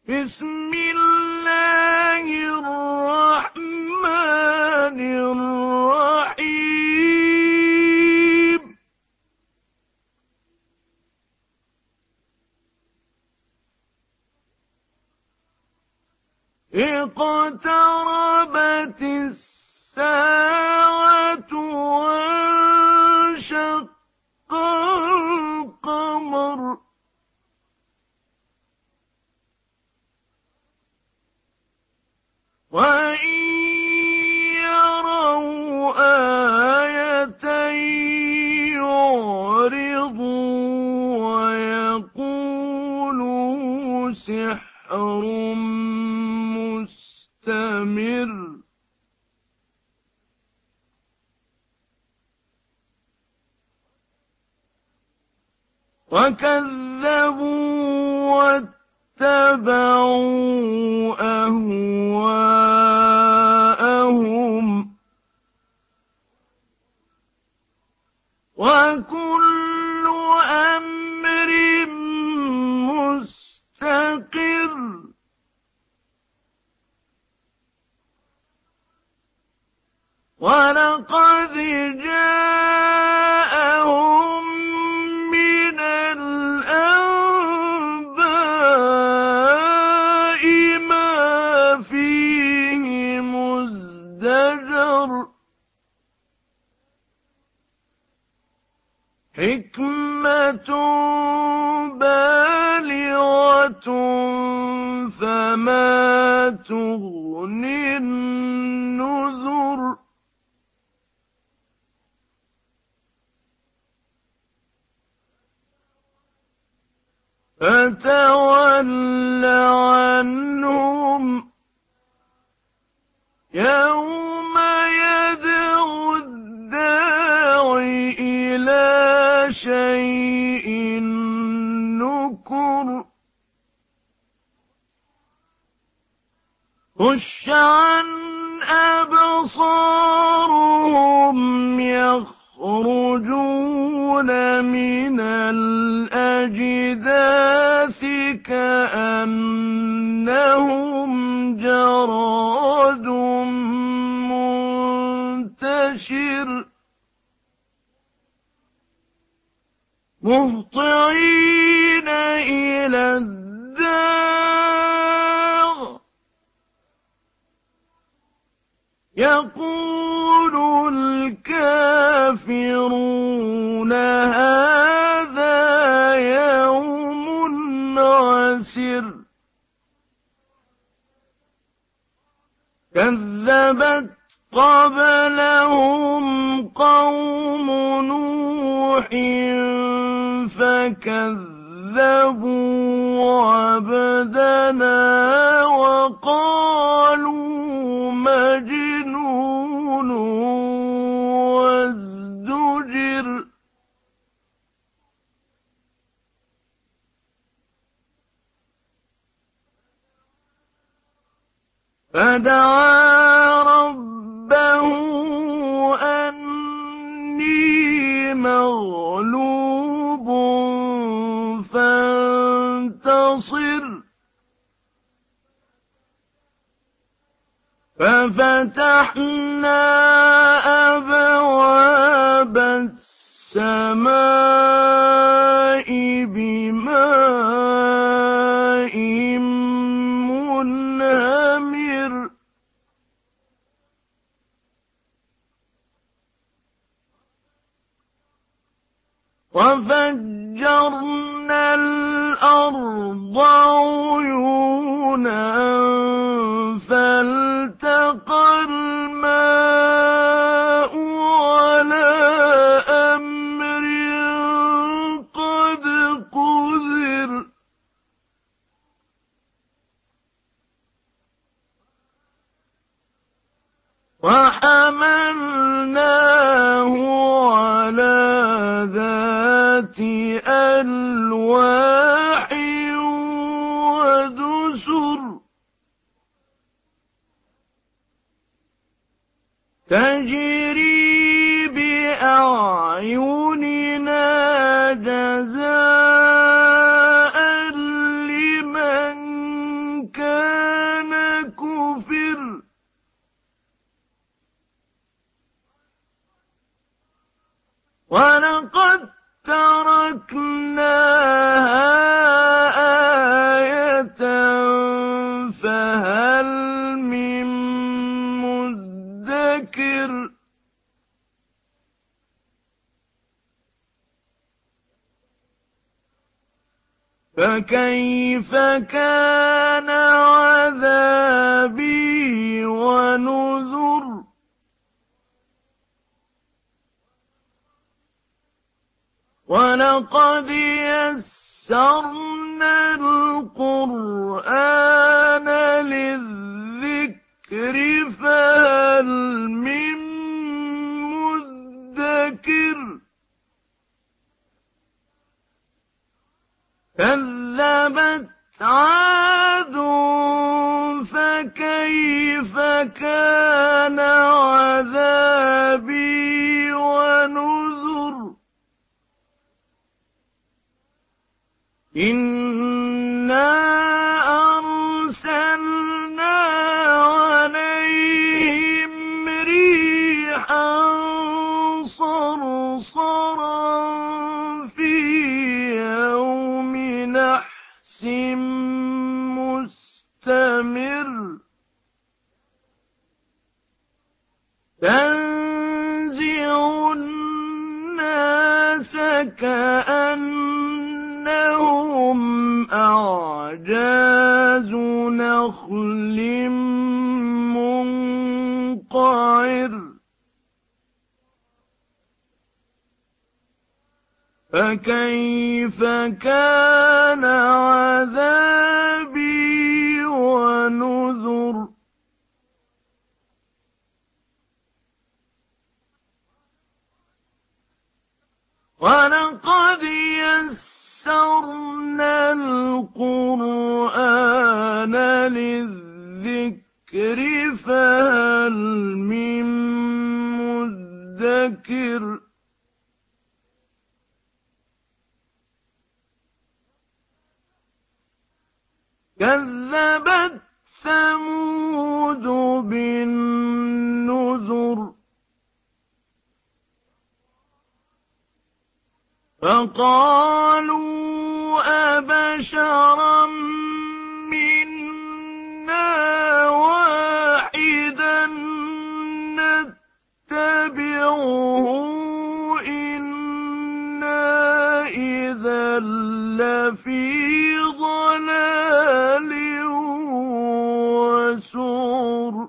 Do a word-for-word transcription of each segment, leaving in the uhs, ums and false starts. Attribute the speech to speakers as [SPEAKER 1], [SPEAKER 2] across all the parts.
[SPEAKER 1] بسم الله الرحمن الرحيم اقتربت الساعة وانشق القمر وإن يروا آية يعرضوا ويقولوا سحر مستمر وكذبوا واتبعوا أهواءهم وكل أمر مستقر ولقد جاءهم من الأنباء ما فيه مزدجر حكمة بالغة فما تغني النذر فتول عنهم يوم يدعو الداعي إلى شيء نكر خش عن أبصارهم يخرجون من الأجداث كأنهم جراد منتشر مهطعين إلى الداع يقول الكافرون هذا يوم عسر كذبت قبلهم قوم نوح فكذبوا عبدنا وقالوا مجنون وازدجر فدعا ربه أني مغلوب فانتصر ففتحنا أبواب السماء بماء منهمر وفجرنا الأرض عيونا فالتقى الماء على أمر قد قدر وحملناه على ذات ألواح ودسر تجري بأعيننا جزاء لمن فكيف كان عذابي ونذر ولقد يسرنا القرآن للذكر فهل من مدكر كذبت عاد فكيف كان عذابي ونذر إنا أرسلنا عليهم ريحا صرصرا في يوم نحس مستمر تنزع الناس كأنهم أعجاز نخل منقعر فكيف كان عذابي ونذر ولقد يسرنا القرآن للذكر فهل من مدكر كذبت ثمود بالنذر فقالوا أبشرا منا واحدا نتبعه إنا إذا لفي ضلال وسعر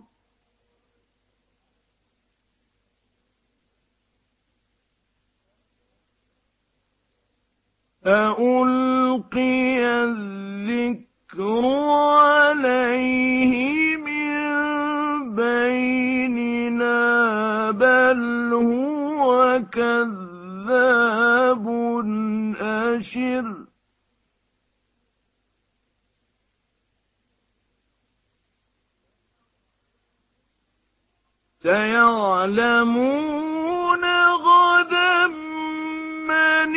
[SPEAKER 1] أألقي الذكر عليه من بيننا بل هو كذاب أشر سيعلمون غدا من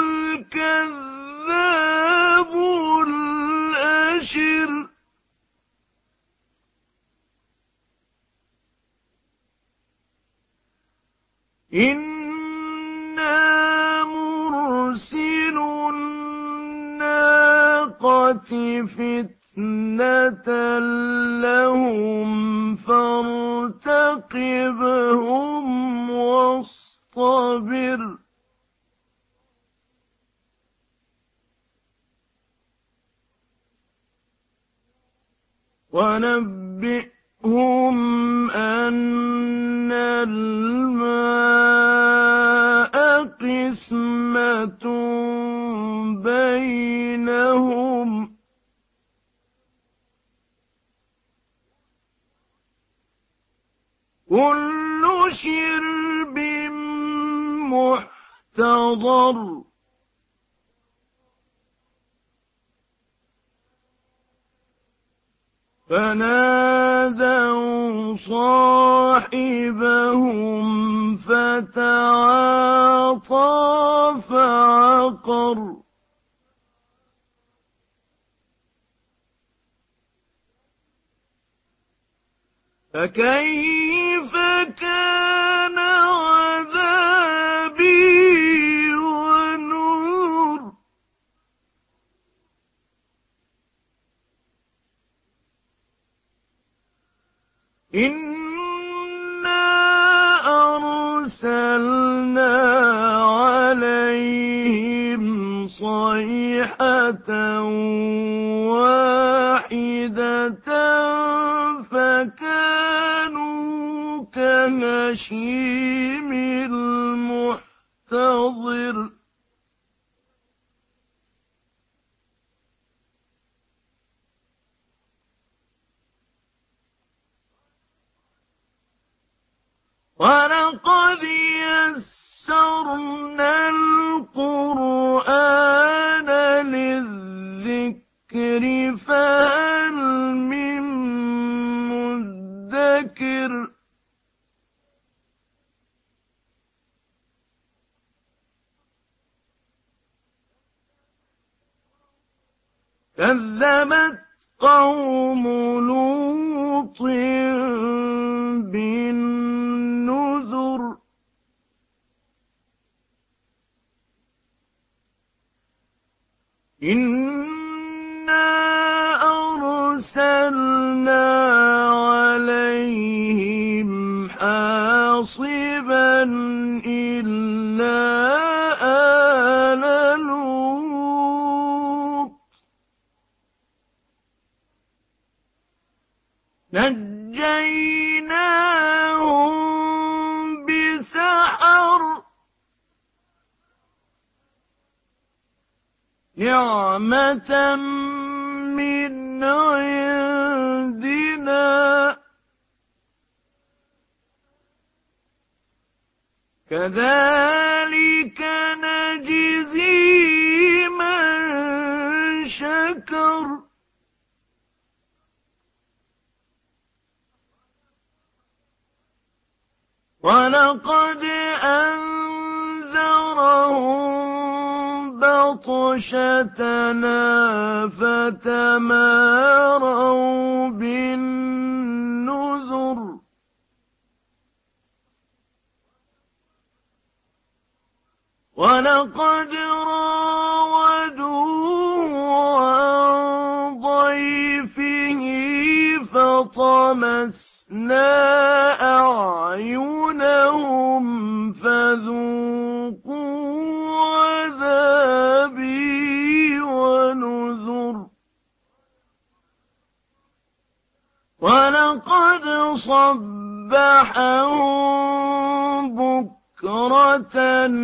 [SPEAKER 1] الكذاب الأشر إنا مرسل الناقة فتنة لهم فارتقبهم واصطبر ونبئهم أن الماء قسمة بينهم كل شرب محتضر فنادوا صاحبهم فتعاطى فعقر فكيف كان عذابي ونذر إنا أرسلنا عليهم صاحبا صيحة واحدة فكانوا كهشيم المحتضر ولقد يسرنا القرآن للذكر فهل من مدكر كذبت قوم لوط بالنذر إنا أرسلنا عليهم حاصبا إلا آل لوط نجيناهم بسحر نعمة من عندنا كذلك نجزي من شكر ولقد أنذرهم بطشتنا فتماروا بالنذر ولقد راودوه عن ضيفه فطمسنا أعينهم فذوقوا عذابي ونذر ولقد صبحهم بكرة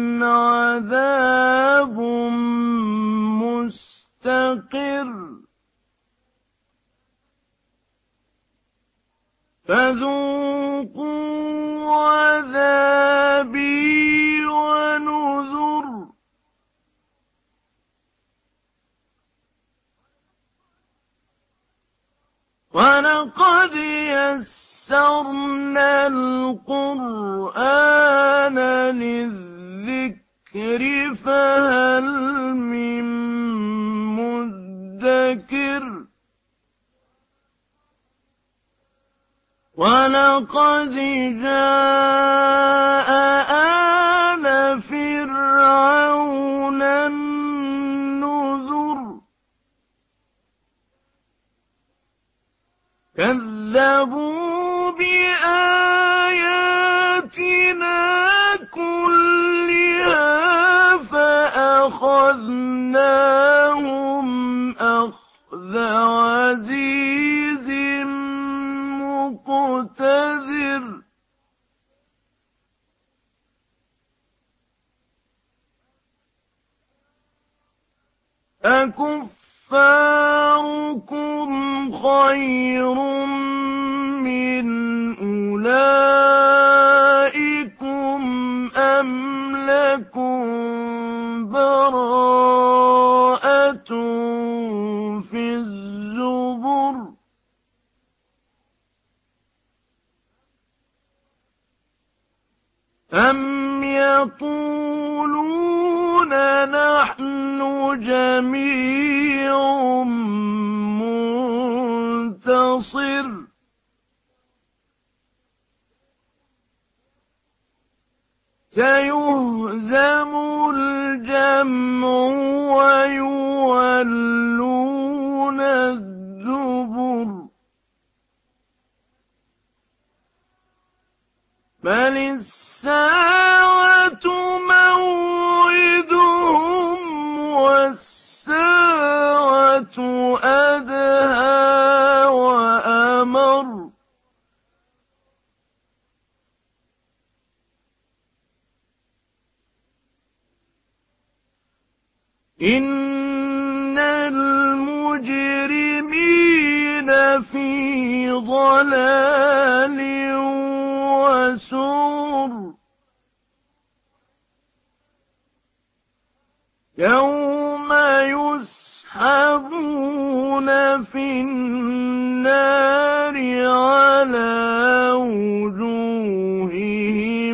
[SPEAKER 1] عذاب مستقر فذوقوا عذابي ونذر ولقد يسرنا القرآن للذكر فهل من مدكر ولقد جاء آل فرعون النذر كذبوا بآياتنا كلها فأخذناهم أخذ عزيز مقتدر أكفاركم خير من أولئكم أم لكم براءة في الزبر أم يقولون نحن جميع منتصر سيهزم الجمع ويولون الدبر بل الساعة موعدهم والساعة أدهى وأمر إن المجرمين في ضلال وسعر يوم يسحبون في النار على وجوههم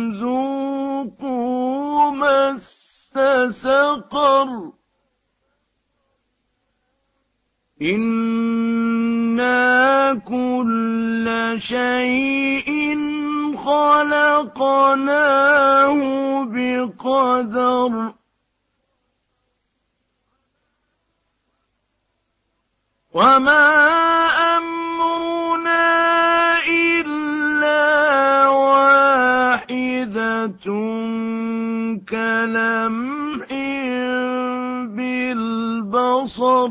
[SPEAKER 1] ذوقوا مس سقر إنا كل شيء خلقناه بقدر وما أمرنا إلا واحدة كلمح بالبصر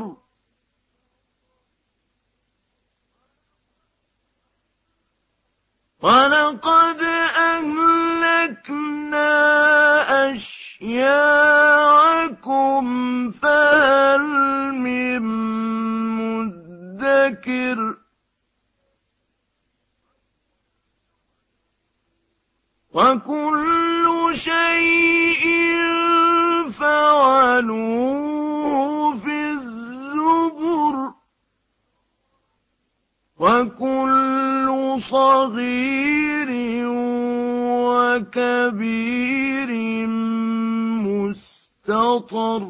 [SPEAKER 1] ولقد أهلكنا أشياعكم فهل من مدكر وكل شيء فعلوه في الزبر وكل صغير وكبير مستطر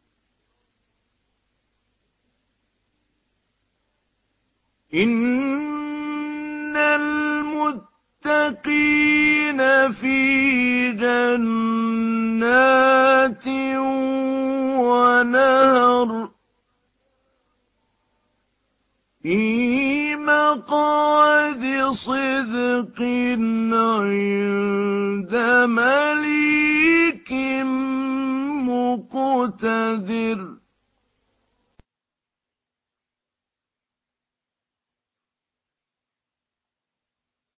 [SPEAKER 1] إن المتقين في جنات ونهر في مقعد صدق عند مليك مقتدر